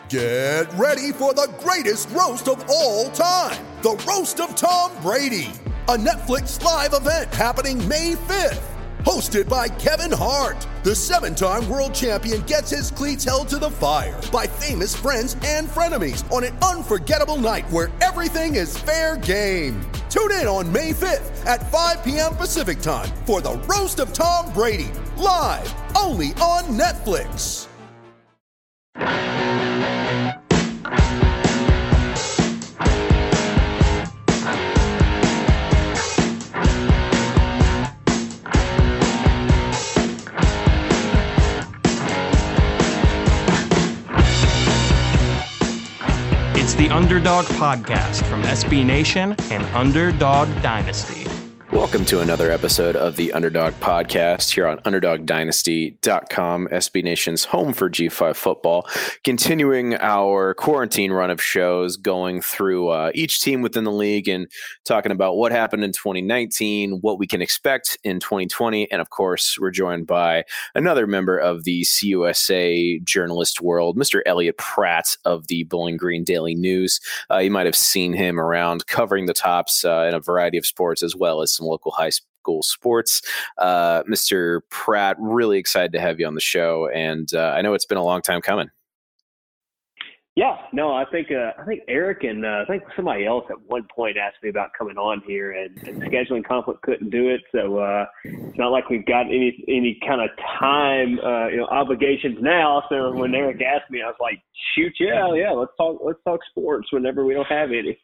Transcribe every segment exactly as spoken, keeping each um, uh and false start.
Get ready for the greatest roast of all time, the Roast of Tom Brady, a Netflix live event happening May fifth. Hosted by Kevin Hart, the seven-time world champion gets his cleats held to the fire by famous friends and frenemies on an unforgettable night where everything is fair game. Tune in on May fifth at five p.m. Pacific time for the Roast of Tom Brady, live only on Netflix. It's the Underdog Podcast from S B Nation and Underdog Dynasty. Welcome to another episode of the Underdog Podcast here on underdog dynasty dot com, S B Nation's home for G five football. Continuing our quarantine run of shows, going through uh, each team within the league and talking about what happened in twenty nineteen, what we can expect in twenty twenty, and of course, we're joined by another member of the C U S A journalist world, Mister Elliot Pratt of the Bowling Green Daily News. Uh, you might have seen him around covering the tops uh, in a variety of sports as well as some local high school sports. Uh, Mister Pratt, really excited to have you on the show, and uh, I know it's been a long time coming. Yeah, no, I think uh, I think Eric and uh, I think somebody else at one point asked me about coming on here, and, and scheduling conflict couldn't do it. So uh, it's not like we've got any any kind of time uh, you know obligations now. So when Eric asked me, I was like, shoot, yeah, yeah, let's talk let's talk sports whenever we don't have any.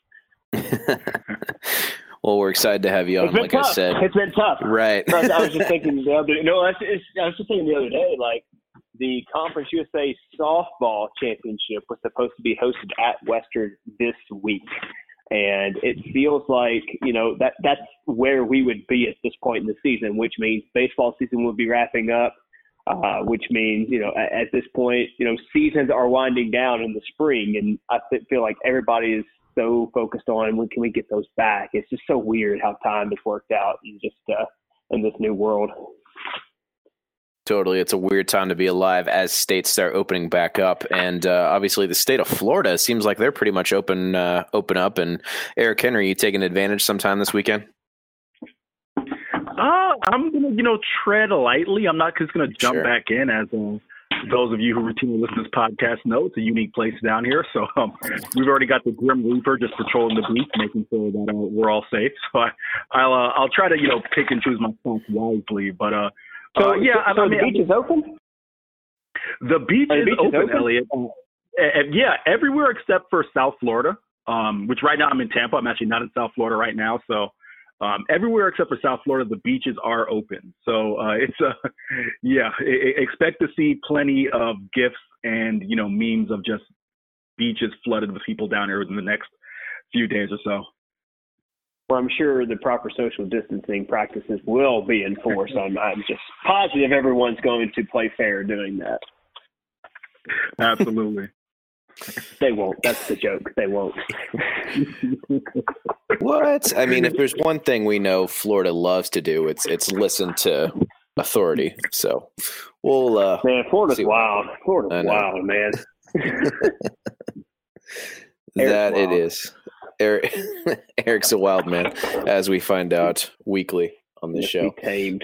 Well, we're excited to have you on, like tough. I said. It's been tough. Right. I was just thinking the other no, I was, I was just thinking the other day, like the Conference U S A softball championship was supposed to be hosted at Western this week. And it feels like, you know, that that's where we would be at this point in the season, which means baseball season will be wrapping up, uh, which means, you know, at, at this point, you know, seasons are winding down in the spring. And I feel like everybody is so focused on when can we get those back. It's just so weird how time has worked out in just uh, in this new world. Totally. It's a weird time to be alive as states start opening back up. And uh, obviously the state of Florida seems like they're pretty much open uh, open up. And Eric Henry, you taking advantage sometime this weekend? Uh, I'm going to, you know, tread lightly. I'm not just going to jump Sure. back in as uh, those of you who routinely listen to this podcast know it's a unique place down here. So um, we've already got the Grim Reaper just patrolling the beach, making sure that uh, we're all safe. So I, I'll uh, I'll try to, you know, pick and choose my spots wisely. But uh, So, uh, yeah, so I mean, the beach is open? The beach, the is, beach open, is open, Elliot. Uh, and yeah, everywhere except for South Florida, um, which right now I'm in Tampa. I'm actually not in South Florida right now. So um, everywhere except for South Florida, the beaches are open. So uh, it's, uh, yeah, I- I expect to see plenty of GIFs and, you know, memes of just beaches flooded with people down here within the next few days or so. Well, I'm sure the proper social distancing practices will be enforced. I'm, I'm just positive everyone's going to play fair doing that. Absolutely. They won't. That's the joke. They won't. What? I mean, if there's one thing we know Florida loves to do, it's it's listen to authority. So we'll uh, Man, Florida's see wild. Florida's I know. wild, man. that it wild. is. Eric, Eric's a wild man, as we find out weekly on this show. Be tamed.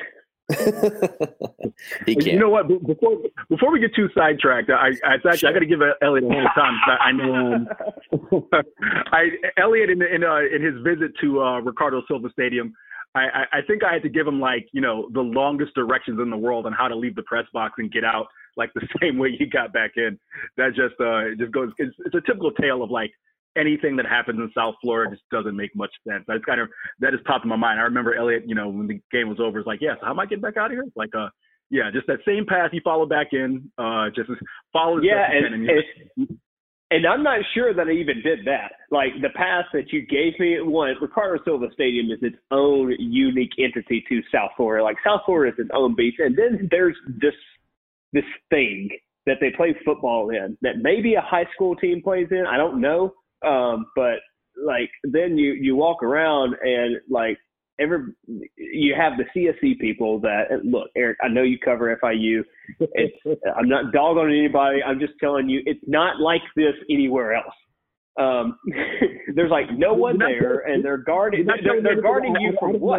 He can't. You know what? Be- Before before we get too sidetracked, I, I it's actually I got to give Elliot a hand of time. I know um, I Elliot in in, uh, in his visit to uh, Ricardo Silva Stadium, I, I, I think I had to give him like you know the longest directions in the world on how to leave the press box and get out like the same way he got back in. That just uh it just goes. It's, it's a typical tale of like. Anything that happens in South Florida just doesn't make much sense. That's kind of that just popped in my mind. I remember Elliot, you know, when the game was over, it's like, yeah, so how am I getting back out of here? Like, uh, yeah, just that same path you follow back in, uh, just follow. Yeah, and, and, and, and I'm not sure that I even did that. Like the path that you gave me, one, Ricardo Silva Stadium is its own unique entity to South Florida. Like South Florida is its own beach, and then there's this this thing that they play football in that maybe a high school team plays in. I don't know. Um, but like then you, you walk around and like every you have the C S C people that look, Eric, I know you cover F I U. It's, I'm not dogging anybody. I'm just telling you, it's not like this anywhere else. Um, there's like no one there, and they're guarding. They're, they're guarding you from what?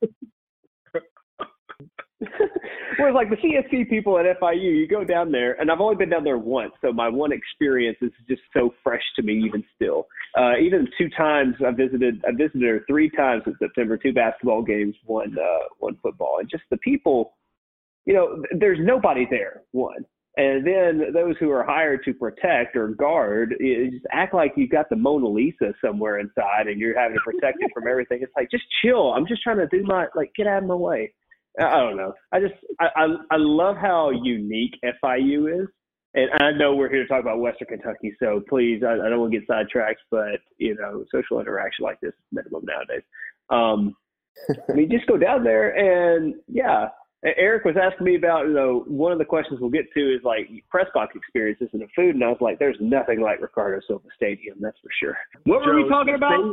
Whereas like the C S C people at F I U, you go down there, and I've only been down there once, so my one experience is just so fresh to me even still. Uh, even two times I visited, I visited her three times in September, two basketball games, one uh, one football, and just the people, you know, there's nobody there, one. And then those who are hired to protect or guard, you just act like you've got the Mona Lisa somewhere inside and you're having to protect it from everything. It's like, just chill. I'm just trying to do my, like, get out of my way. I don't know. I just I, I I love how unique F I U is, and I know we're here to talk about Western Kentucky, so please, I, I don't want to get sidetracked, but you know, social interaction like this is minimum nowadays. Um, I mean, just go down there, and yeah, Eric was asking me about, you know, one of the questions we'll get to is like press box experiences and the food, and I was like, there's nothing like Ricardo Silva Stadium, that's for sure. What were Joe, we talking about?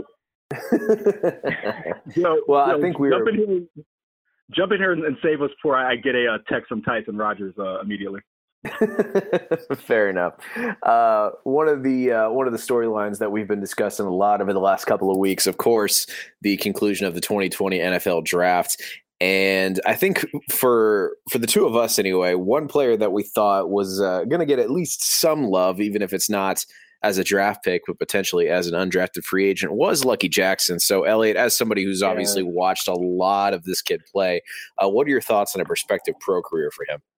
Joe, well, Joe, I think we were. Jump in here and, and save us before I get a uh, text from Tyson Rogers uh, immediately. Fair enough. Uh, one of the uh, one of the storylines that we've been discussing a lot over the last couple of weeks, of course, the conclusion of the twenty twenty N F L draft. And I think for for the two of us anyway, one player that we thought was uh, going to get at least some love, even if it's not as a draft pick, but potentially as an undrafted free agent, was Lucky Jackson. So, Elliot, as somebody who's yeah. obviously watched a lot of this kid play, uh, what are your thoughts on a prospective pro career for him?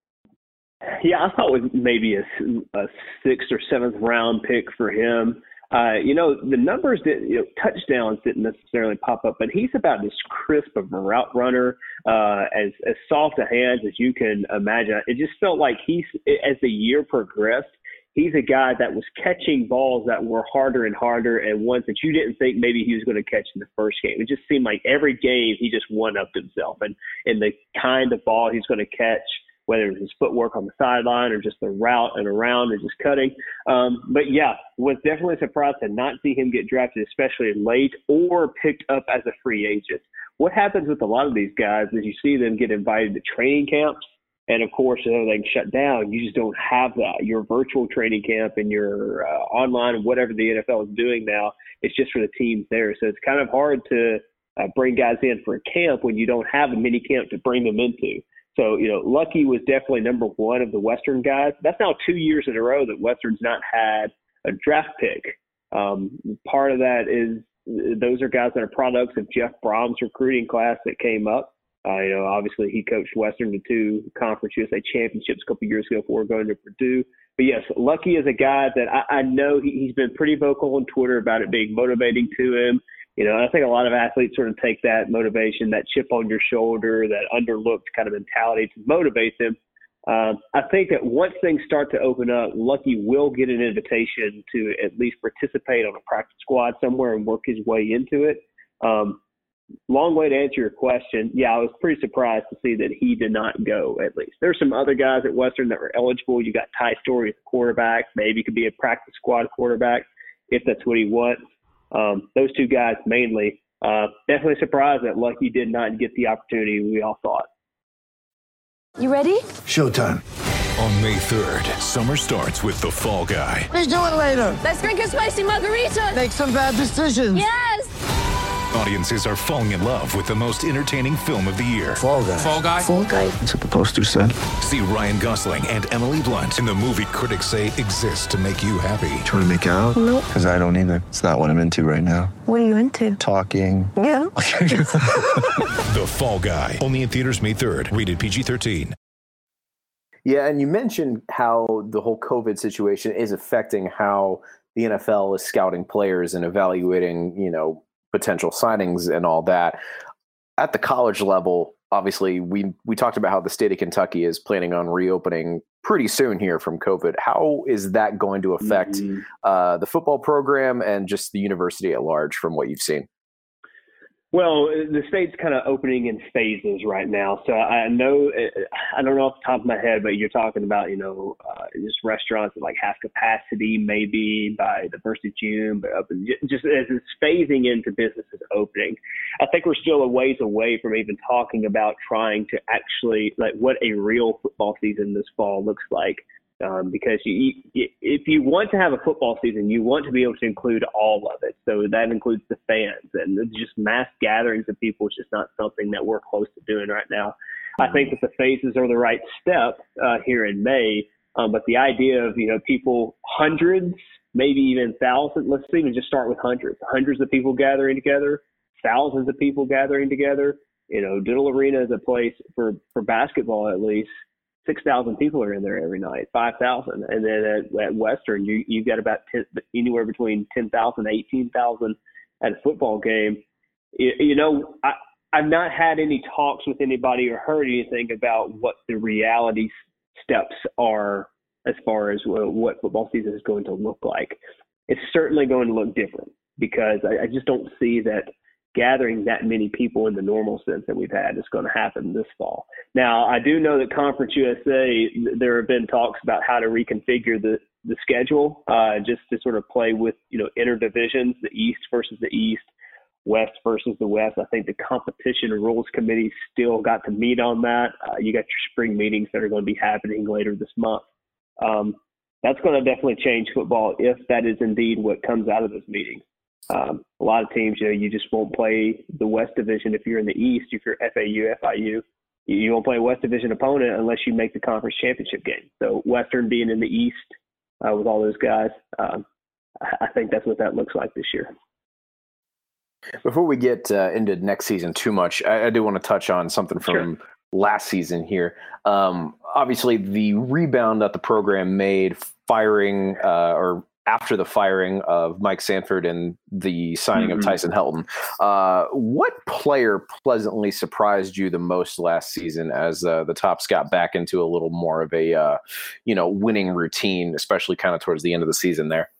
Yeah, I thought it was maybe a, a sixth or seventh round pick for him. Uh, you know, the numbers, that you know, touchdowns didn't necessarily pop up, but he's about as crisp of a route runner, uh, as, as soft a hands as you can imagine. It just felt like he's, as the year progressed, he's a guy that was catching balls that were harder and harder, and ones that you didn't think maybe he was going to catch in the first game. It just seemed like every game he just one-upped himself, and, and the kind of ball he's going to catch, whether it was his footwork on the sideline or just the route and around or just cutting. Um, but, yeah, was definitely surprised to not see him get drafted, especially late or picked up as a free agent. What happens with a lot of these guys is you see them get invited to training camps, and, of course, if everything shut down, you just don't have that. Your virtual training camp and your uh, online and whatever the N F L is doing now, it's just for the teams there. So it's kind of hard to uh, bring guys in for a camp when you don't have a mini camp to bring them into. So, you know, Lucky was definitely number one of the Western guys. That's now two years in a row that Western's not had a draft pick. Um, part of that is those are guys that are products of Jeff Brom's recruiting class that came up. Uh, you know, obviously he coached Western to two Conference U S A championships a couple years ago before going to Purdue. But yes, Lucky is a guy that I, I know he, he's been pretty vocal on Twitter about it being motivating to him. You know, I think a lot of athletes sort of take that motivation, that chip on your shoulder, that underlooked kind of mentality to motivate them. Um, I think that once things start to open up, Lucky will get an invitation to at least participate on a practice squad somewhere and work his way into it. Um, Long way to answer your question. Yeah, I was pretty surprised to see that he did not go, at least. There's some other guys at Western that were eligible. You got Ty Story as a quarterback. Maybe could be a practice squad quarterback if that's what he wants. Um, those two guys mainly. Uh, definitely surprised that Lucky did not get the opportunity we all thought. You ready? Showtime. On May third, summer starts with The Fall Guy. Let's do it later. Let's drink a spicy margarita. Make some bad decisions. Yes. Audiences are falling in love with the most entertaining film of the year. Fall Guy. Fall Guy? Fall Guy. That's what the poster said. See Ryan Gosling and Emily Blunt in the movie critics say exists to make you happy. Trying to make it out? Nope. Because I don't either. It's not what I'm into right now. What are you into? Talking. Yeah. The Fall Guy. Only in theaters May third. Rated P G thirteen. Yeah, and you mentioned how the whole COVID situation is affecting how the N F L is scouting players and evaluating, you know, potential signings and all that. At the college level, obviously, we we talked about how the state of Kentucky is planning on reopening pretty soon here from COVID. How is that going to affect mm-hmm. uh, the football program and just the university at large from what you've seen? Well, the state's kind of opening in phases right now. So I know, I don't know off the top of my head, but you're talking about, you know, uh, just restaurants at like half capacity maybe by the first of June, but up, just as it's phasing into businesses opening. I think we're still a ways away from even talking about trying to actually, like, what a real football season this fall looks like. Um, because you, you, if you want to have a football season, you want to be able to include all of it. So that includes the fans, and just mass gatherings of people is just not something that we're close to doing right now. Mm-hmm. I think that the phases are the right step uh, here in May, um, but the idea of, you know, people, hundreds, maybe even thousands, let's even just start with hundreds, hundreds of people gathering together, thousands of people gathering together. You know, Diddle Arena is a place for, for basketball, at least. six thousand people are in there every night, five thousand. And then at, at Western, you, you got about ten, anywhere between ten thousand, eighteen thousand at a football game. You, you know, I, I've not had any talks with anybody or heard anything about what the reality steps are as far as what football season is going to look like. It's certainly going to look different because I, I just don't see that gathering that many people in the normal sense that we've had is going to happen this fall. Now, I do know that Conference U S A, there have been talks about how to reconfigure the, the schedule uh, just to sort of play with, you know, interdivisions, the East versus the East, West versus the West. I think the Competition Rules Committee still got to meet on that. Uh, you got your spring meetings that are going to be happening later this month. Um, that's going to definitely change football if that is indeed what comes out of those meetings. Um, a lot of teams, you know, you just won't play the West Division if you're in the East. If you're F A U, F I U, you won't play a West Division opponent unless you make the conference championship game. So Western being in the East uh, with all those guys, um, I think that's what that looks like this year. Before we get uh, into next season too much, I, I do want to touch on something from sure. last season here. Um, obviously, the rebound that the program made firing uh, or after the firing of Mike Sanford and the signing mm-hmm. of Tyson Helton. Uh, what player pleasantly surprised you the most last season as uh, the Tops got back into a little more of a, uh, you know, winning routine, especially kind of towards the end of the season there?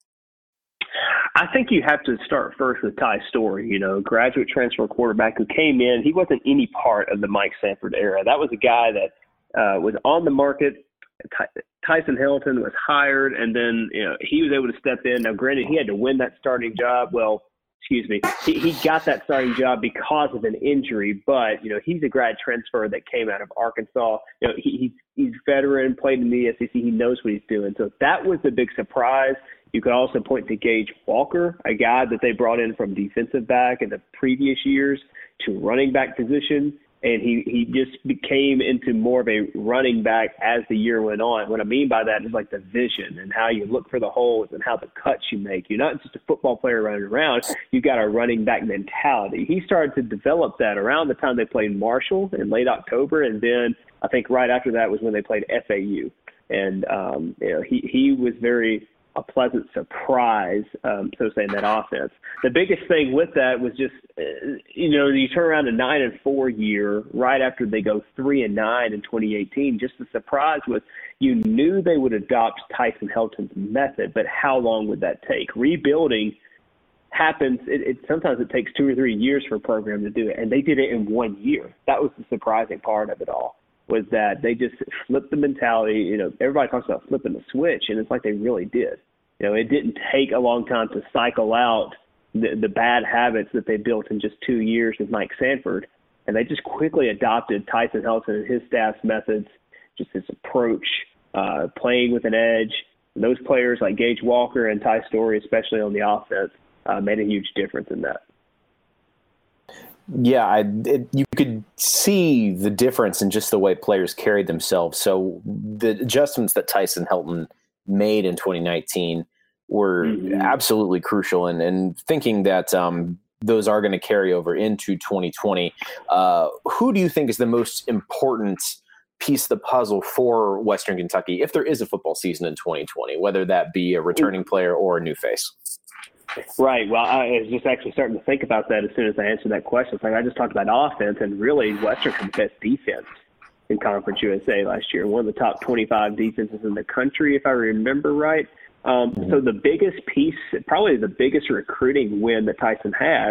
I think you have to start first with Ty Storey, you know, graduate transfer quarterback who came in. He wasn't any part of the Mike Sanford era. That was a guy that uh, was on the market. Tyson Helton was hired, and then, you know, he was able to step in. Now, granted, he had to win that starting job. Well, excuse me, he, he got that starting job because of an injury, but, you know, he's a grad transfer that came out of Arkansas. You know, he, he's, he's veteran, played in the S E C. He knows what he's doing. So that was the big surprise. You could also point to Gage Walker, a guy that they brought in from defensive back in the previous years to running back position. And he, he just became into more of a running back as the year went on. What I mean by that is like the vision and how you look for the holes and how the cuts you make. You're not just a football player running around. You've got a running back mentality. He started to develop that around the time they played Marshall in late October. And then I think right after that was when they played F A U. And, um, you know, he, he was very – a pleasant surprise, um, so to say, in that offense. The biggest thing with that was just, uh, you know, you turn around a nine and four year right after they go three and nine in twenty eighteen. Just the surprise was you knew they would adopt Tyson Helton's method, but how long would that take? Rebuilding happens. It, it sometimes it takes two or three years for a program to do it, and they did it in one year. That was the surprising part of it all. Was that they just flipped the mentality. You know, everybody talks about flipping the switch, and it's like they really did. You know, it didn't take a long time to cycle out the, the bad habits that they built in just two years with Mike Sanford, and they just quickly adopted Tyson Helton and his staff's methods, just his approach, uh, playing with an edge. And those players like Gage Walker and Ty Storey, especially on the offense, uh, made a huge difference in that. Yeah, I, it, you could see the difference in just the way players carried themselves. So the adjustments that Tyson Helton made in twenty nineteen were mm-hmm. absolutely crucial. And, and thinking that um, those are going to carry over into twenty twenty, uh, who do you think is the most important piece of the puzzle for Western Kentucky if there is a football season in twenty twenty, whether that be a returning player or a new face? Right. Well, I was just actually starting to think about that as soon as I answered that question. It's like I just talked about offense, and really Western had the best defense in Conference U S A last year, one of the top twenty-five defenses in the country, if I remember right. Um, mm-hmm. So the biggest piece, probably the biggest recruiting win that Tyson had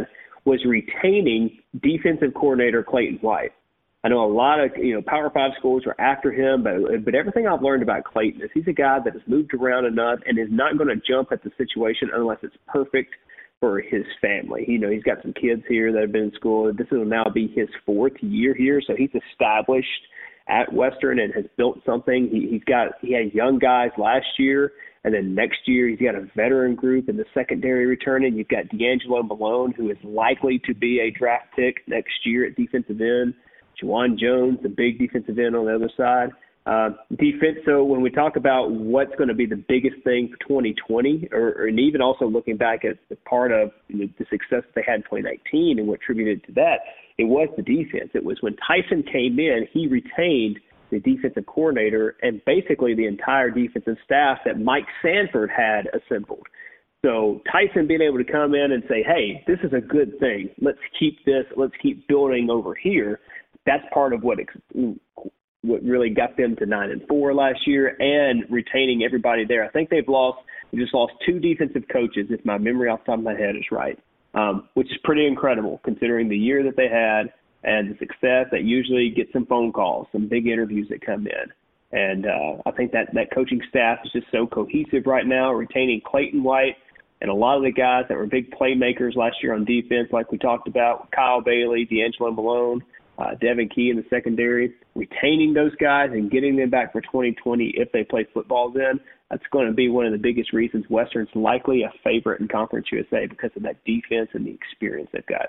was retaining defensive coordinator Clayton White. I know a lot of, you know, Power Five schools are after him, but but everything I've learned about Clayton is he's a guy that has moved around enough and is not going to jump at the situation unless it's perfect for his family. You know, he's got some kids here that have been in school. This will now be his fourth year here, so he's established at Western and has built something. He, he's got he had young guys last year, and then next year he's got a veteran group in the secondary returning. You've got D'Angelo Malone, who is likely to be a draft pick next year at defensive end. Juwan Jones, the big defensive end on the other side. Uh, defense, so when we talk about what's going to be the biggest thing for twenty twenty, or, or and even also looking back at the part of you know, the success they had in twenty nineteen and what attributed to that, it was the defense. It was when Tyson came in, he retained the defensive coordinator and basically the entire defensive staff that Mike Sanford had assembled. So Tyson being able to come in and say, hey, this is a good thing. Let's keep this. Let's keep building over here. That's part of what ex- what really got them to nine and four last year and retaining everybody there. I think they've lost, they just lost two defensive coaches, if my memory off the top of my head is right, um, which is pretty incredible considering the year that they had and the success that usually gets some phone calls, some big interviews that come in. And uh, I think that, that coaching staff is just so cohesive right now, retaining Clayton White and a lot of the guys that were big playmakers last year on defense, like we talked about, Kyle Bailey, D'Angelo Malone, Uh, Devin Key in the secondary, retaining those guys and getting them back for twenty twenty if they play football then, that's going to be one of the biggest reasons Western's likely a favorite in Conference U S A because of that defense and the experience they've got.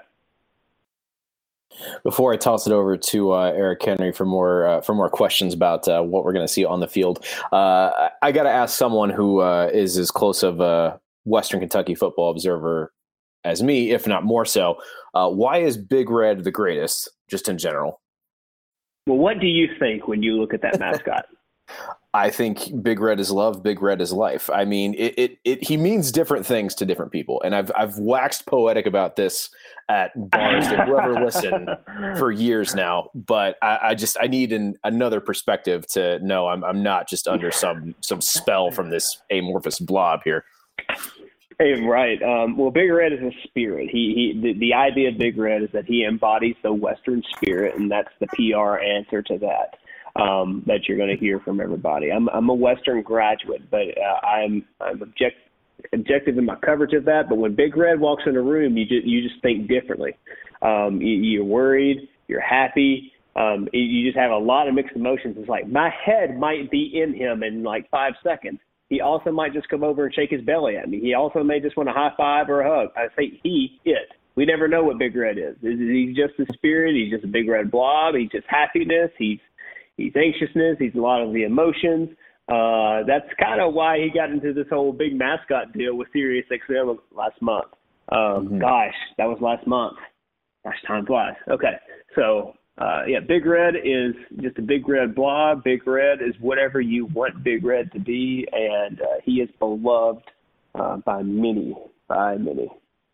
Before I toss it over to uh, Eric Henry for more uh, for more questions about uh, what we're going to see on the field, uh, I got to ask someone who uh, is as close of a Western Kentucky football observer as me, if not more so. Uh, why is Big Red the greatest, just in general? Well, what do you think when you look at that mascot? I think Big Red is love, Big Red is life. I mean, it, it, it he means different things to different people. And I've I've waxed poetic about this at bars that whoever listen for years now. But I, I just I need an, another perspective to know I'm I'm not just under some some spell from this amorphous blob here. Hey, right. Um, well, Big Red is a spirit. He, he the, the idea of Big Red is that he embodies the Western spirit, and that's the P R answer to that um, that you're going to hear from everybody. I'm I'm a Western graduate, but uh, I'm I'm object, objective in my coverage of that. But when Big Red walks in a room, you just you just think differently. Um, you, you're worried, you're happy. Um, you just have a lot of mixed emotions. It's like my head might be in him in like five seconds. He also might just come over and shake his belly at me. He also may just want a high five or a hug. I say he, it. We never know what Big Red is. He's just a spirit. He's just a big red blob. He's just happiness. He's he's anxiousness. He's a lot of the emotions. Uh, that's kind of why he got into this whole big mascot deal with Sirius X M last month. Um, mm-hmm. Gosh, that was last month. Gosh, time flies. Okay, so Uh, yeah, Big Red is just a big red blob. Big Red is whatever you want Big Red to be, and uh, he is beloved uh, by many, by many.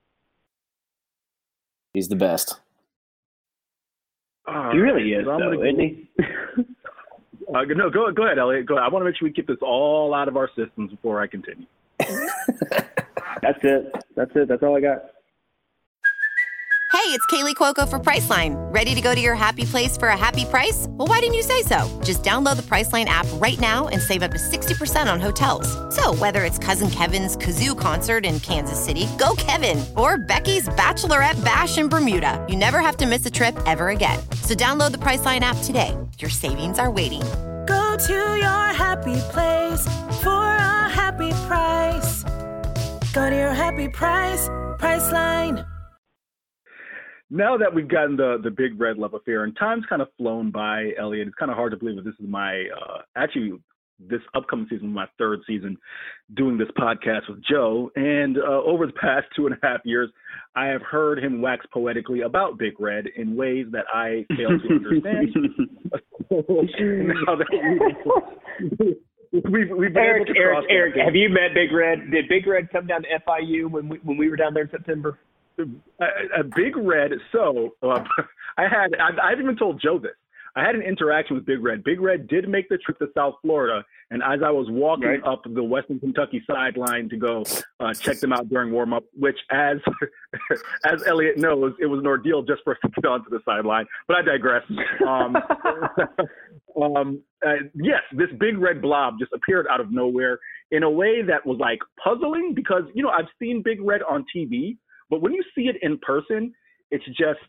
He's the best. Uh, he really is, so though, go, isn't he? uh, no, go, go ahead, Elliot. Go ahead. I want to make sure we get this all out of our systems before I continue. That's it. That's it. That's all I got. Hey, it's Kaylee Cuoco for Priceline. Ready to go to your happy place for a happy price? Well, why didn't you say so? Just download the Priceline app right now and save up to sixty percent on hotels. So whether it's Cousin Kevin's Kazoo Concert in Kansas City, go Kevin, or Becky's Bachelorette Bash in Bermuda, you never have to miss a trip ever again. So download the Priceline app today. Your savings are waiting. Go to your happy place for a happy price. Go to your happy price, Priceline. Now that we've gotten the, the Big Red love affair, and time's kind of flown by, Elliot, it's kind of hard to believe that this is my, uh, actually, this upcoming season, my third season doing this podcast with Joe. And uh, over the past two and a half years, I have heard him wax poetically about Big Red in ways that I fail to understand. Now that we, we've, we've been Eric, able to Eric, cross Eric, that. have you met Big Red? Did Big Red come down to F I U when we, when we were down there in September? A, a Big Red. So uh, I had, I, I haven't even told Joe this. I had an interaction with Big Red. Big Red did make the trip to South Florida, and as I was walking right. up the Western Kentucky sideline to go uh, check them out during warm-up, which, as as Elliot knows, it was an ordeal just for us to get onto the sideline. But I digress. Um, um, uh, yes, this Big Red blob just appeared out of nowhere in a way that was like puzzling because, you know, I've seen Big Red on T V, but when you see it in person, it's just,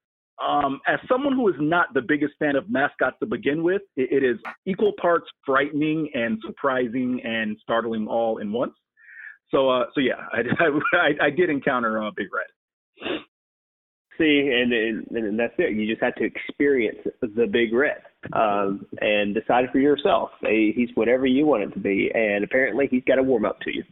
um, as someone who is not the biggest fan of mascots to begin with, it, it is equal parts frightening and surprising and startling all in once. So, uh, so yeah, I, I, I did encounter uh, Big Red. See, and, and and that's it. You just had to experience the Big Red um, and decide for yourself. He's whatever you want it to be, and apparently he's got to warm up to you.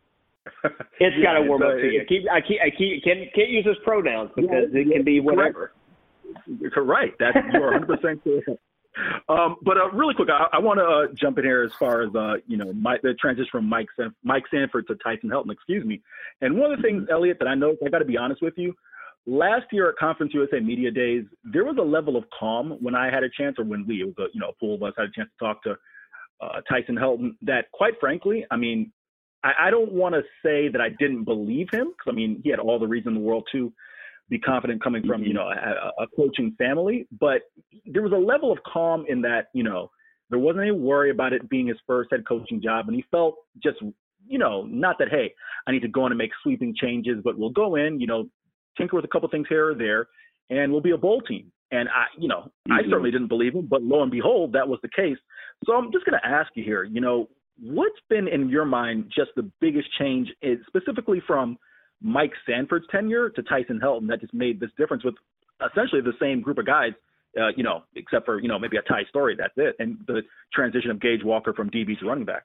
It's yeah, got to warm uh, up to you. I keep, I keep, I keep, can't, can't use those pronouns because yeah, it can be whatever. Correct. That's you're one hundred percent correct. Um, but uh, really quick, I, I want to uh, jump in here as far as uh, you know, my, the transition from Mike San- Mike Sanford to Tyson Helton. Excuse me. And one of the things, Elliot, that I noticed, I got to be honest with you. Last year at Conference U S A Media Days, there was a level of calm when I had a chance, or when we, it was a, you know, a pool of us had a chance to talk to uh, Tyson Helton, that quite frankly, I mean, I, I don't want to say that I didn't believe him, because I mean, he had all the reason in the world to be confident coming from, you know, a, a coaching family, but there was a level of calm in that, you know, there wasn't any worry about it being his first head coaching job, and he felt just, you know, not that, hey, I need to go in and make sweeping changes, but we'll go in, you know, tinker with a couple things here or there, and we'll be a bowl team. And I, you know, mm-hmm. I certainly didn't believe him, but lo and behold, that was the case. So I'm just going to ask you here, you know, what's been in your mind just the biggest change, is specifically from Mike Sanford's tenure to Tyson Helton, that just made this difference with essentially the same group of guys, uh, you know, except for, you know, maybe a Ty Story, that's it, and the transition of Gage Walker from D B to running back?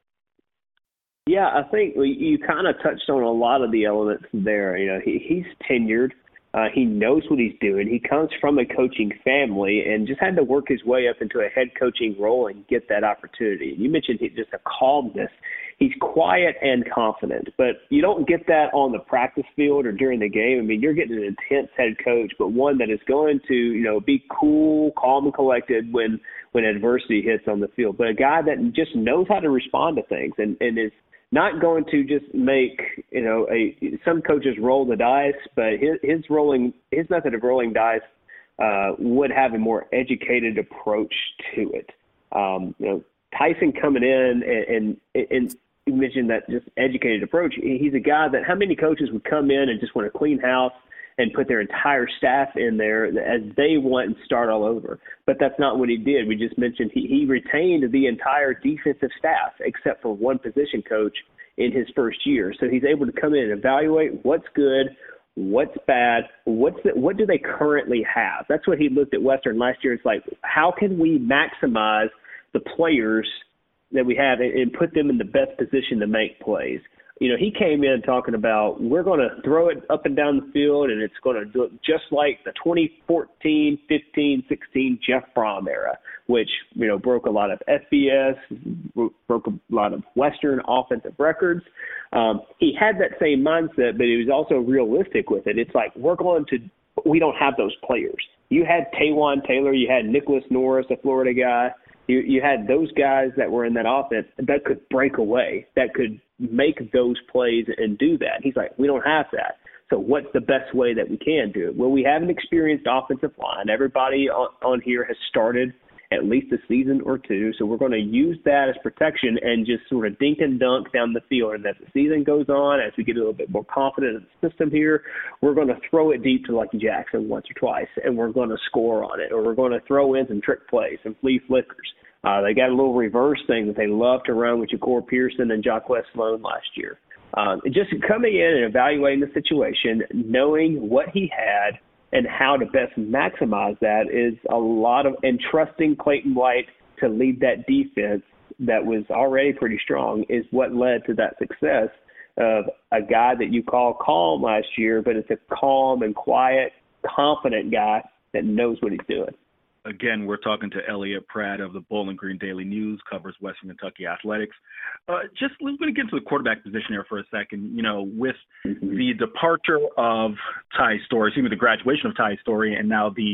Yeah, I think you kind of touched on a lot of the elements there. You know, he, he's tenured. Uh, he knows what he's doing. He comes from a coaching family and just had to work his way up into a head coaching role and get that opportunity. You mentioned just a calmness. He's quiet and confident, but you don't get that on the practice field or during the game. I mean, you're getting an intense head coach, but one that is going to, you know, be cool, calm, and collected when when adversity hits on the field. But a guy that just knows how to respond to things and, and is not going to just make, you know, a some coaches roll the dice, but his, his rolling his method of rolling dice uh, would have a more educated approach to it. Um, you know, Tyson coming in and, and and you mentioned that just educated approach. He's a guy that how many coaches would come in and just want to clean house and put their entire staff in there as they want and start all over. But that's not what he did. We just mentioned he, he retained the entire defensive staff except for one position coach in his first year. So he's able to come in and evaluate what's good, what's bad, what's the, what do they currently have. That's what he looked at Western last year. It's like, how can we maximize the players that we have and, and put them in the best position to make plays? You know, he came in talking about we're going to throw it up and down the field, and it's going to do it just like the twenty fourteen, fifteen, sixteen Jeff Brom era, which, you know, broke a lot of F B S, broke a lot of Western offensive records. Um, he had that same mindset, but he was also realistic with it. It's like we're going to – we don't have those players. You had Taywan Taylor. You had Nicholas Norris, a Florida guy. You, you had those guys that were in that offense that could break away, that could make those plays and do that. He's like, we don't have that. So what's the best way that we can do it? Well, we have an experienced offensive line. Everybody on, on here has started at least a season or two. So we're going to use that as protection and just sort of dink and dunk down the field. And as the season goes on, as we get a little bit more confident in the system here, we're going to throw it deep to Lucky Jackson once or twice, and we're going to score on it. Or we're going to throw in some trick plays, some flea flickers. Uh, they got a little reverse thing that they love to run with Ja'Cour Pearson and Jacquez Sloan last year. Um, just coming in and evaluating the situation, knowing what he had and how to best maximize that is a lot of, and trusting Clayton White to lead that defense that was already pretty strong is what led to that success of a guy that you call calm last year, but it's a calm and quiet, confident guy that knows what he's doing. Again, we're talking to Elliot Pratt of the Bowling Green Daily News, covers Western Kentucky athletics. Uh, just we're going to get into the quarterback position here for a second. You know, with mm-hmm. the departure of Ty Story, excuse me, the graduation of Ty Story, and now the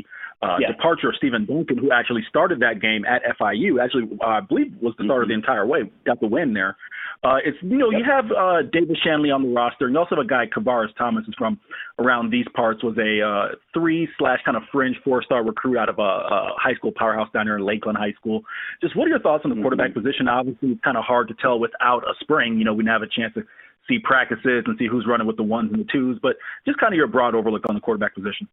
uh, yeah. departure of Stephen Duncan, who actually started that game at F I U, actually, uh, I believe was the starter mm-hmm. the entire way, got the win there. Uh, it's, you know, yep. you have uh, Davis Shanley on the roster, and you also have a guy, Kavaris Thomas, who's from around these parts, was a uh, three slash kind of fringe four-star recruit out of a, a high school powerhouse down there in Lakeland High School. Just what are your thoughts on the mm-hmm. quarterback position? Obviously, it's kind of hard to tell without a spring. You know, we didn't have a chance to see practices and see who's running with the ones and the twos, but just kind of your broad overlook on the quarterback position.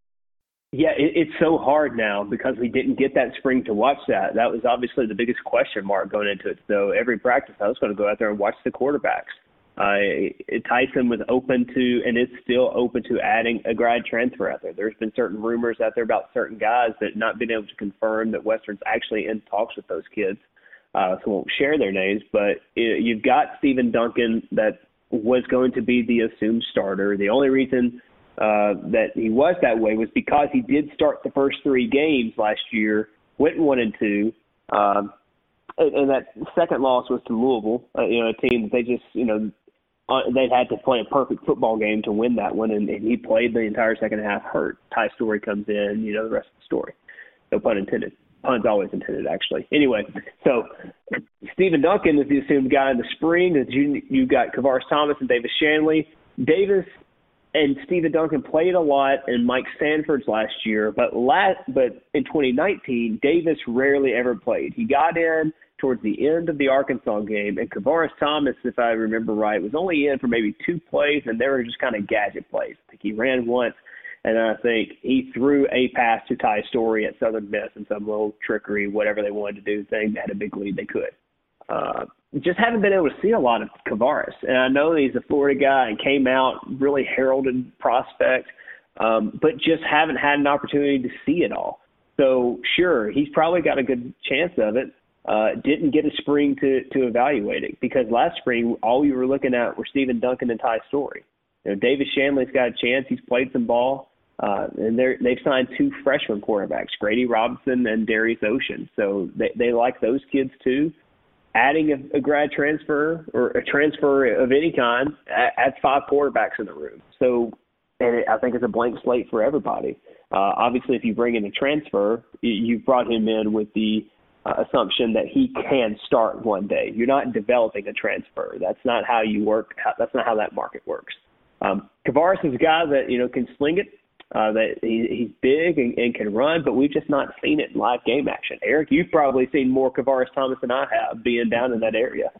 Yeah, it, it's so hard now because we didn't get that spring to watch that. That was obviously the biggest question mark going into it. So every practice, I was going to go out there and watch the quarterbacks. Uh, Tyson was open to, and is still open to, adding a grad transfer out there. There's been certain rumors out there about certain guys that not been able to confirm that Western's actually in talks with those kids. Uh, so won't share their names, but it, you've got Stephen Duncan that was going to be the assumed starter. The only reason Uh, that he was that way was because he did start the first three games last year, went one and two, um, and, and that second loss was to Louisville, uh, you know, a team that they just, you know, uh, they'd had to play a perfect football game to win that one, and, and he played the entire second half hurt. Ty Story comes in, you know, the rest of the story. No pun intended. Pun's always intended, actually. Anyway, so Stephen Duncan is the assumed guy in the spring. You, you got Kavaris Thomas and Davis Shanley. Davis and Stephen Duncan played a lot in Mike Sanford's last year, but last, but in twenty nineteen, Davis rarely ever played. He got in towards the end of the Arkansas game, and Kavaris Thomas, if I remember right, was only in for maybe two plays, and they were just kind of gadget plays. I think he ran once, and I think he threw a pass to Ty Story at Southern Miss in some little trickery, whatever they wanted to do. They had a big lead, they could. Uh, just haven't been able to see a lot of Kavaris. And I know he's a Florida guy and came out really heralded prospect, um, but just haven't had an opportunity to see it all. So, sure, he's probably got a good chance of it. Uh, didn't get a spring to, to evaluate it because last spring all we were looking at were Stephen Duncan and Ty Story. You know, Davis Shanley's got a chance. He's played some ball. Uh, and they're, they've signed two freshman quarterbacks, Grady Robinson and Darius Ocean. So they, they like those kids too. Adding a, a grad transfer or a transfer of any kind adds five quarterbacks in the room. So and it, I think it's a blank slate for everybody. Uh, obviously, if you bring in a transfer, you, you've brought him in with the uh, assumption that he can start one day. You're not developing a transfer. That's not how you work. That's not how that market works. Um, Kavaris is a guy that, you know, can sling it. Uh, that he, he's big and, and can run, but we've just not seen it in live game action. Eric, you've probably seen more Kavaris Thomas than I have being down in that area.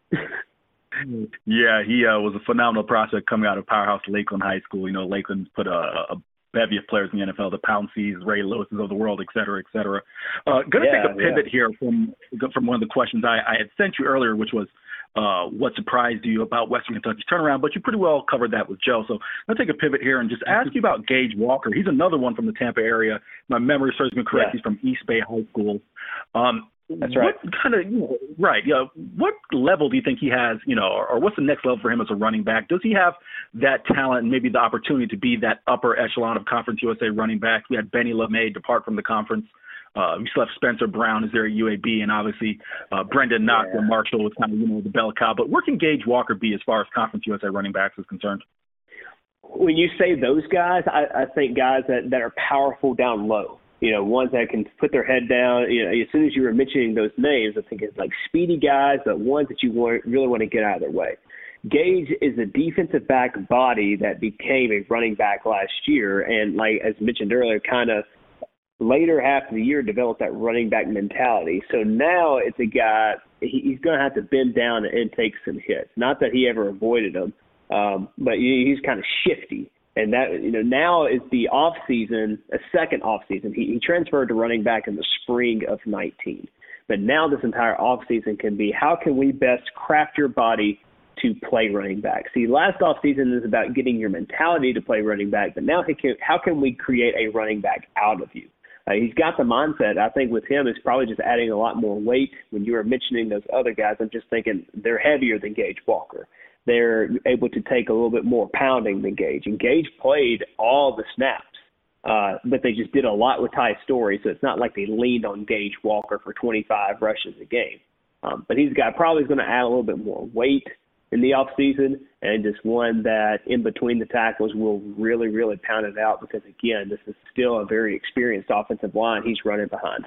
Yeah, he uh, was a phenomenal prospect coming out of powerhouse Lakeland High School. You know, Lakeland's put a, a bevy of players in the N F L, the Pounceys, Ray Lewis's of the world, et cetera, et cetera. Uh, going to yeah, take a pivot yeah. here from from one of the questions I, I had sent you earlier, which was, Uh, what surprised you about Western Kentucky's turnaround, but you pretty well covered that with Joe. So let's take a pivot here and just ask you about Gage Walker. He's another one from the Tampa area. My memory serves me correct. Yeah. He's from East Bay High School. Um, That's right. What kind of, you know, right, yeah. What level do you think he has, you know, or, or what's the next level for him as a running back? Does he have that talent and maybe the opportunity to be that upper echelon of Conference U S A running back? We had Benny LeMay depart from the conference. Uh, we still have Spencer Brown is there at U A B, and obviously uh, Brendan Knox yeah. and Marshall was kind of, you know, the bell cow. But where can Gage Walker be as far as Conference U S A running backs is concerned? When you say those guys, I, I think guys that, that are powerful down low. You know, ones that can put their head down. You know, as soon as you were mentioning those names, I think it's like speedy guys, but ones that you want, really want to get out of their way. Gage is a defensive back body that became a running back last year, and like as mentioned earlier, kind of later half of the year developed that running back mentality. So now it's a guy, he, he's going to have to bend down and take some hits. Not that he ever avoided them, um, but he, he's kind of shifty. And that, you know, now is the off season, a second off season. He, he transferred to running back in the spring of nineteen. But now this entire off season can be, how can we best craft your body to play running back? See, last off season is about getting your mentality to play running back, but now he can, how can we create a running back out of you? Uh, he's got the mindset. I think with him, it's probably just adding a lot more weight. When you were mentioning those other guys, I'm just thinking they're heavier than Gage Walker. They're able to take a little bit more pounding than Gage. And Gage played all the snaps, uh, but they just did a lot with Ty Story, so it's not like they leaned on Gage Walker for twenty-five rushes a game. Um, but he's got probably going to add a little bit more weight. in the offseason, and just one that in between the tackles will really, really pound it out because, again, this is still a very experienced offensive line he's running behind.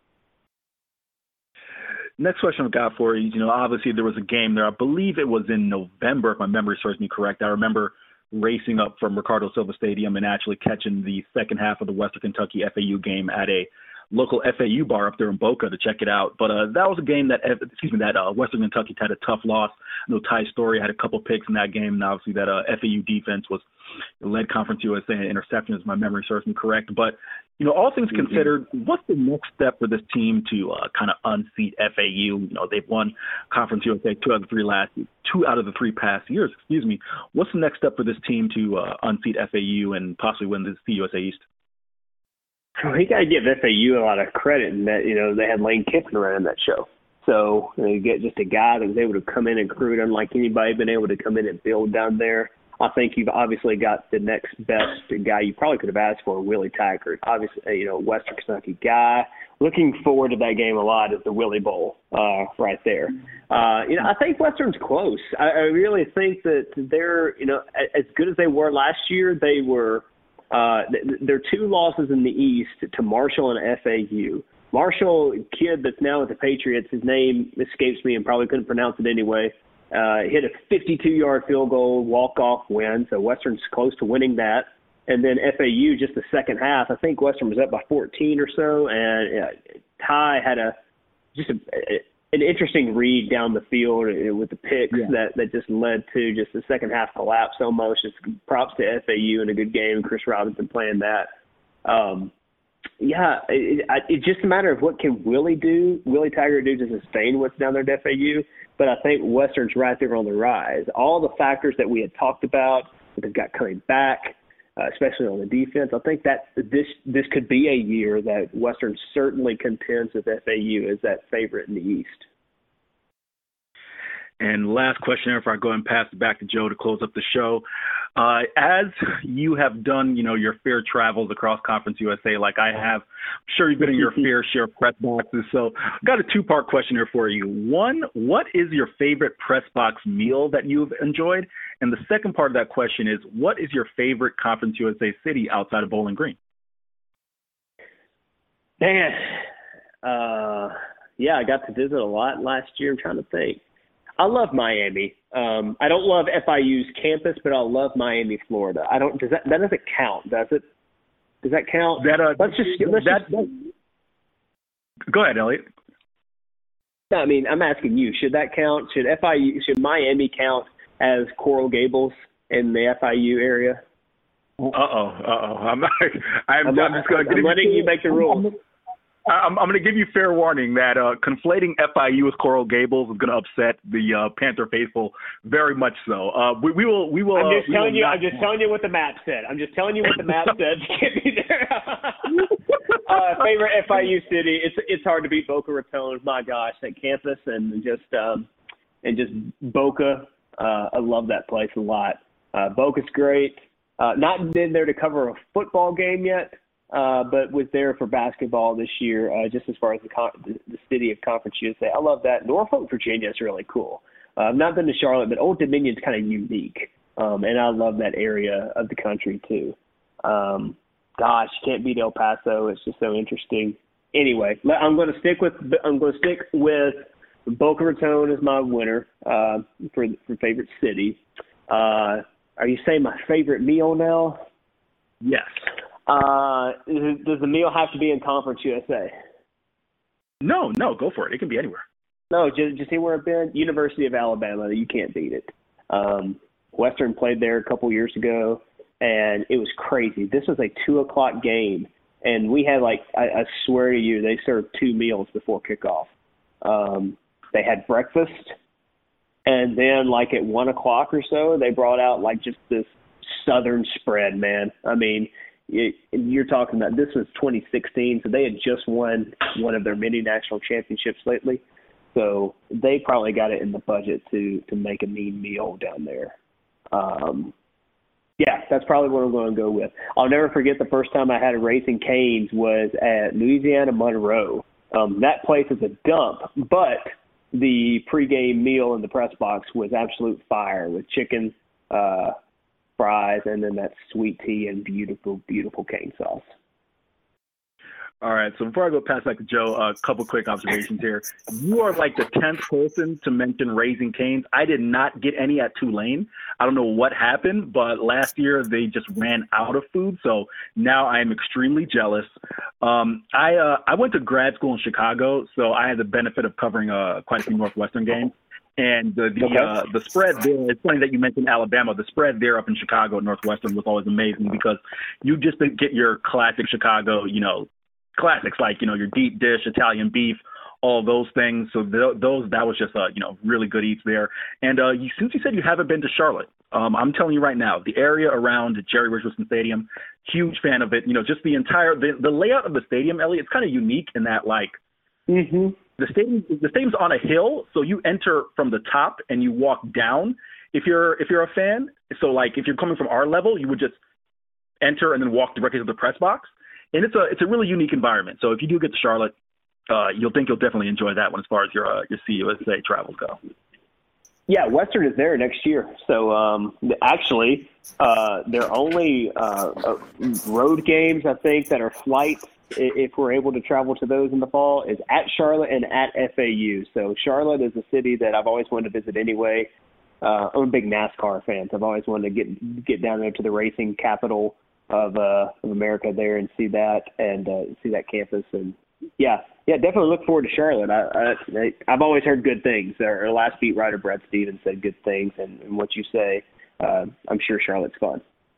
Next question I've got for you, you know, obviously there was a game there. I believe it was in November, if my memory serves me correct. I remember racing up from Ricardo Silva Stadium and actually catching the second half of the Western Kentucky F A U game at a local F A U bar up there in Boca to check it out. But uh, that was a game that, excuse me, that uh, Western Kentucky had a tough loss. I know Ty Story had a couple picks in that game, and obviously that uh, F A U defense was led Conference U S A in interceptions, if my memory serves me correct. But, you know, all things mm-hmm. considered, what's the next step for this team to uh, kind of unseat F A U? You know, they've won Conference U S A two out of the three last, two out of the three past years. Excuse me. What's the next step for this team to uh, unseat F A U and possibly win the C U S A East? Well, you got to give F A U a lot of credit in that, you know, they had Lane Kiffin running that show. So you know, you get just a guy that was able to come in and recruit, unlike anybody been able to come in and build down there. I think you've obviously got the next best guy you probably could have asked for, Willie Taggart. Obviously, you know, Western Kentucky guy. Looking forward to that game a lot is the Willie Bowl uh, right there. Uh, you know, I think Western's close. I, I really think that they're, you know, as good as they were last year, they were uh, – their two losses in the East to Marshall and F A U. Marshall, kid that's now with the Patriots, his name escapes me and probably couldn't pronounce it anyway, uh, hit a fifty-two-yard field goal, walk-off win. So Western's close to winning that. And then F A U, just the second half, I think Western was up by fourteen or so, and uh, Ty had a just a, a, an interesting read down the field with the picks yeah. that, that just led to just the second half collapse almost. Just props to F A U in a good game, Chris Robinson playing that. Um, yeah, it, it, it's just a matter of what can Willie do, Willie Taggart do to sustain what's down there at F A U. But I think Western's right there on the rise. All the factors that we had talked about that they've got coming back, Uh, especially on the defense. I think that this this could be a year that Western certainly contends with F A U as that favorite in the East. And last question, if I go and pass it back to Joe to close up the show. Uh, as you have done, you know, your fair travels across Conference U S A like I have, I'm sure you've been in your fair share of press boxes. So I've got a two-part question here for you. One, what is your favorite press box meal that you've enjoyed? And the second part of that question is, what is your favorite Conference U S A city outside of Bowling Green? Man, uh, yeah, I got to visit a lot last year. I'm trying to think. I love Miami. Um, I don't love F I U's campus, but I love Miami, Florida. I don't. Does that that doesn't count? Does it? Does that count? That uh, let's just let's that, just. Go ahead, Elliot. No, I mean, I'm asking you. Should that count? Should F I U? Should Miami count as Coral Gables in the F I U area? Uh oh. Uh oh. I'm. I'm, I'm, I'm just going. I'm letting you, you make the rules. I'm, I'm going to give you fair warning that uh, conflating F I U with Coral Gables is going to upset the uh, Panther faithful very much so. Uh, we, we will. We will. I'm just uh, telling you. Not... I'm just telling you what the map said. I'm just telling you what the map said to get me there. uh, favorite F I U city. It's it's hard to beat Boca Raton. My gosh, that campus and just um, and just Boca. Uh, I love that place a lot. Uh, Boca's great. Uh, not been there to cover a football game yet. Uh, but was there for basketball this year, uh, just as far as the, con- the, the city of Conference U S A. I love that. Norfolk, Virginia is really cool. Uh, I've not been to Charlotte, but Old Dominion's kind of unique, um, and I love that area of the country too. Um, gosh, can't beat El Paso. It's just so interesting. Anyway, I'm going to stick with I'm going to stick with Boca Raton as my winner uh, for for favorite city. Uh, are you saying my favorite meal now? Yes. Uh, does the meal have to be in Conference U S A? No, no, go for it. It can be anywhere. No, just, just see where I've been. University of Alabama, you can't beat it. Um, Western played there a couple years ago, and it was crazy. This was a two o'clock game, and we had like I, I swear to you, they served two meals before kickoff. Um, they had breakfast, and then like at one o'clock or so, they brought out like just this Southern spread, man. I mean. You're talking about this was twenty sixteen, so they had just won one of their many national championships lately. So they probably got it in the budget to to make a mean meal down there. Um, yeah, that's probably what I'm going to go with. I'll never forget the first time I had a Raising Cane's was at Louisiana Monroe. Um, that place is a dump, but the pregame meal in the press box was absolute fire with chicken, uh, fries, and then that sweet tea and beautiful, beautiful cane sauce. All right, so before I go pass back to Joe, a couple quick observations here. You are like the tenth person to mention Raising Cane's. I did not get any at Tulane. I don't know what happened, but last year they just ran out of food, so now I am extremely jealous. Um, I uh, I went to grad school in Chicago, so I had the benefit of covering uh, quite a few Northwestern games. And the the, okay. uh, the spread there, it's funny that you mentioned Alabama. The spread there up in Chicago at Northwestern was always amazing because you just get your classic Chicago, you know, classics like, you know, your deep dish, Italian beef, all those things. So th- those, that was just, uh, you know, really good eats there. And uh, you, since you said you haven't been to Charlotte, um, I'm telling you right now, the area around Jerry Richardson Stadium, huge fan of it. You know, just the entire, the, the layout of the stadium, Elliot, it's kind of unique in that, like, mm-hmm. the stadium, the stadium's on a hill, so you enter from the top and you walk down. If you're, if you're a fan, so like if you're coming from our level, you would just enter and then walk directly to the press box. And it's a it's a really unique environment. So if you do get to Charlotte, uh, you'll think you'll definitely enjoy that one as far as your uh, your C U S A travels go. Yeah, Western is there next year. So um, actually, uh, their only uh, road games, I think, that are flights, if we're able to travel to those in the fall, is at Charlotte and at F A U. So Charlotte is a city that I've always wanted to visit anyway. Uh, I'm a big NASCAR fan, so I've always wanted to get get down there to the racing capital of uh of America there and see that and uh, see that campus. And yeah, yeah, definitely look forward to Charlotte. I, I I've always heard good things. Our last beat writer Brett Stevens said good things, and, and what you say, uh, I'm sure Charlotte's fun.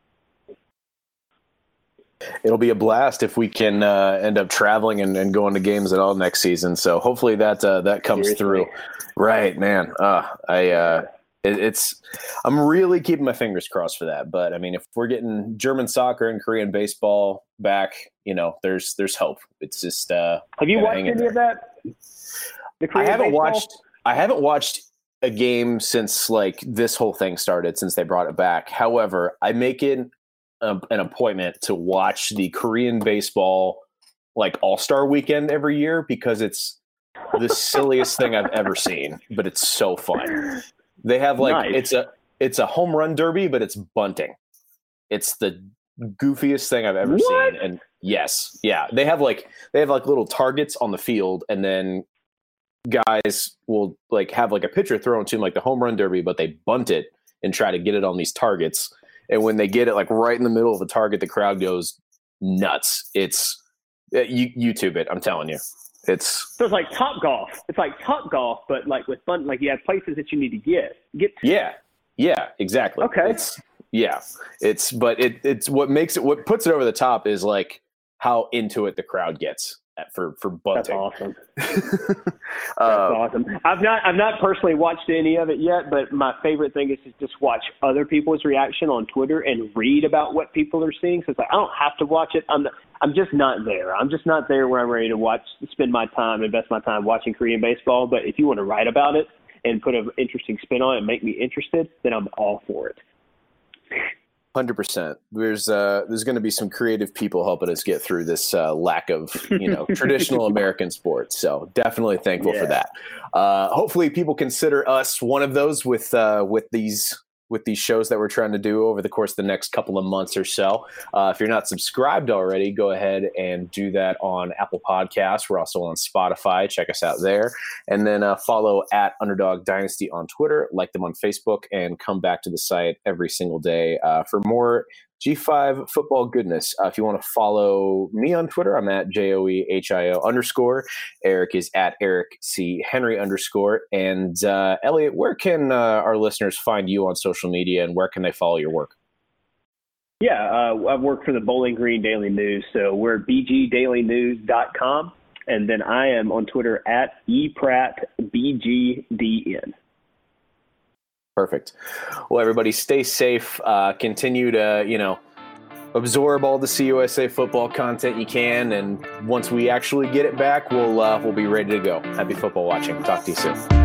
It'll be a blast if we can uh, end up traveling and, and going to games at all next season. So hopefully that uh, that comes Seriously. through. Right, man. Uh, I. Uh, It's, I'm really keeping my fingers crossed for that. But I mean, if we're getting German soccer and Korean baseball back, you know, there's there's hope. It's just. Uh, Have you watched any there. of that? The I haven't baseball? watched. I haven't watched a game since like this whole thing started. Since they brought it back. However, I make it a, an appointment to watch the Korean baseball like All-Star Weekend every year because it's the silliest thing I've ever seen. But it's so fun. They have like nice. it's a it's a home run derby, but it's bunting. It's the goofiest thing I've ever what? seen. And yes, yeah, they have like they have like little targets on the field, and then guys will like have like a pitcher thrown to them like the home run derby, but they bunt it and try to get it on these targets. And when they get it like right in the middle of the target, the crowd goes nuts. It's you YouTube it. I'm telling you. It's so it's like Top Golf. It's like Top Golf, but like with fun. Like you have places that you need to get get to. Yeah, yeah, exactly. Okay. It's yeah, it's but it it's what makes it what puts it over the top is like how into it the crowd gets at, for for bunting. That's awesome. uh, That's awesome. I've not I've not personally watched any of it yet, but my favorite thing is to just watch other people's reaction on Twitter and read about what people are seeing. So it's like I don't have to watch it. I'm not, I'm just not there. I'm just not there where I'm ready to watch, spend my time, invest my time watching Korean baseball. But if you want to write about it and put an interesting spin on it and make me interested, then I'm all for it. one hundred percent. There's uh, there's going to be some creative people helping us get through this uh, lack of you know traditional American sports. So definitely thankful yeah. for that. Uh, hopefully, people consider us one of those with uh, with these. with these shows that we're trying to do over the course of the next couple of months or so. Uh, if you're not subscribed already, go ahead and do that on Apple Podcasts. We're also on Spotify. Check us out there. And then uh, follow at Underdog Dynasty on Twitter, like them on Facebook, and come back to the site every single day uh, for more G five football goodness. Uh, if you want to follow me on Twitter, I'm at J O E H I O underscore. Eric is at Eric C. Henry underscore. And uh, Elliot, where can uh, our listeners find you on social media, and where can they follow your work? Yeah, uh, I work for the Bowling Green Daily News, so we're at b g daily news dot com, and then I am on Twitter at e pratt b g d n. Perfect. Well, everybody stay safe. Uh, continue to, you know, absorb all the C U S A football content you can. And once we actually get it back, we'll uh, we'll be ready to go. Happy football watching. Talk to you soon.